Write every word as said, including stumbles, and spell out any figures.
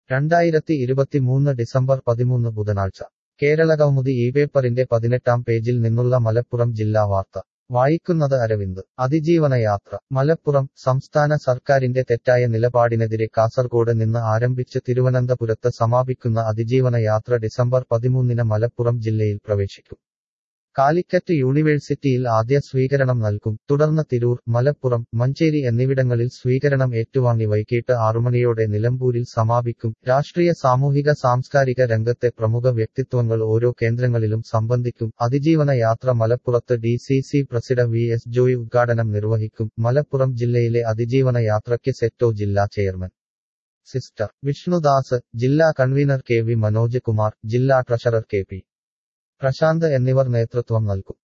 രണ്ടായിരത്തി ഇരുപത്തിമൂന്ന് ഡിസംബർ പതിമൂന്ന് ബുധനാഴ്ച കേരളകൗമുദി ഈ പേപ്പറിന്റെ പതിനെട്ടാം പേജിൽ നിന്നുള്ള മലപ്പുറം ജില്ലാ വാർത്ത വായിക്കുന്നത് അരവിന്ദ് അതിജീവനയാത്ര മലപ്പുറം സംസ്ഥാന സർക്കാരിന്റെ തെറ്റായ നിലപാടിനെതിരെ കാസർഗോഡ് നിന്ന് ആരംഭിച്ച് തിരുവനന്തപുരത്ത് സമാപിക്കുന്ന അതിജീവന യാത്ര ഡിസംബർ പതിമൂന്നിന് മലപ്പുറം ജില്ലയിൽ പ്രവേശിക്കും. കാലിക്കറ്റ് യൂണിവേഴ്സിറ്റിയിൽ ആദ്യ സ്വീകരണം നൽകും. തുടർന്ന് തിരൂർ, മലപ്പുറം, മഞ്ചേരി എന്നിവിടങ്ങളിൽ സ്വീകരണം ഏറ്റുവാങ്ങി വൈകിട്ട് ആറുമണിയോടെ നിലമ്പൂരിൽ സമാപിക്കും. രാഷ്ട്രീയ സാമൂഹിക സാംസ്കാരിക രംഗത്തെ പ്രമുഖ വ്യക്തിത്വങ്ങൾ ഓരോ കേന്ദ്രങ്ങളിലും സംബന്ധിക്കും. അതിജീവന യാത്ര മലപ്പുറത്ത് D C C president V S Joy ഉദ്ഘാടനം നിർവഹിക്കും. മലപ്പുറം ജില്ലയിലെ അതിജീവന യാത്രയ്ക്ക് സെറ്റോ ജില്ലാ ചെയർമാൻ സിസ്റ്റർ വിഷ്ണുദാസ്, ജില്ലാ convener K V Manoj Kumar, ജില്ലാ ട്രഷറർ കെ പി പ്രശാന്ത് എന്നിവർ നേതൃത്വം നൽകും.